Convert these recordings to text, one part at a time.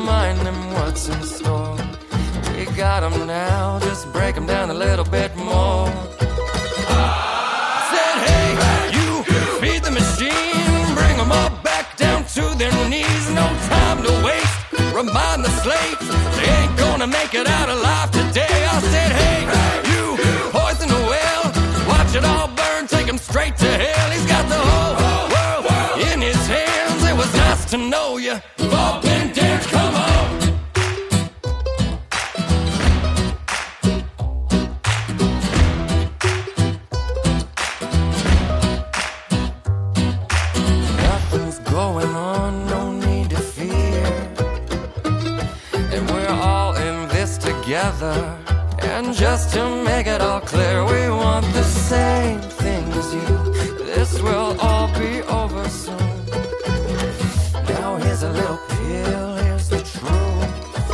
remind them what's in store. We got them now, just break them down a little bit more. Said, hey, you feed the machine, bring them all back down to their knees. No time to waste, remind the slaves, they ain't gonna make it out alive today. I said, hey, you poison the well, watch it all burn, take him straight to hell. He's got the whole world in his hands. It was nice to know you. We've all been there, come on. Nothing's going on, no need to fear. And we're all in this together. And just to make it all clear, we want the same thing as you. This will all be over soon. Now here's a little pill, here's the truth.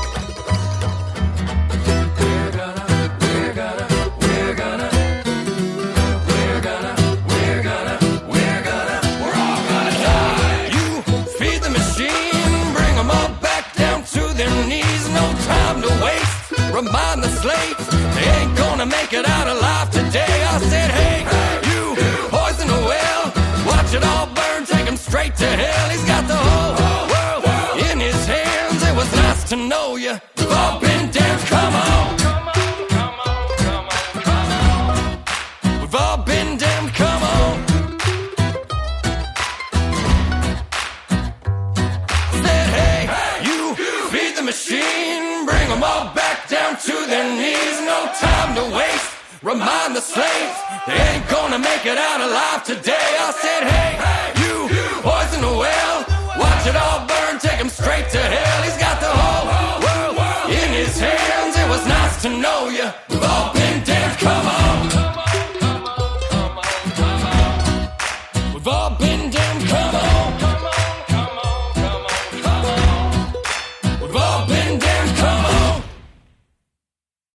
We're all gonna die. You feed the machine, bring them all back down to their knees. No time to waste, remind the slaves, they ain't gonna make it out alive today. I said, hey, you poison the well, watch it all burn, take him straight to hell. He's got the whole world in his hands. It was nice to know you. We've all been there, come on. We've all been damned, come on. Said, hey, you feed the machine, bring them all back down to their knees. No time to waste, remind the slaves, they ain't gonna make it out alive today. I said, hey, you poison the well, watch it all burn, take him straight to hell. He's got the whole world in his hands. It was nice to know you. We've all been damned, come on. We've all been damned, come on. We've all been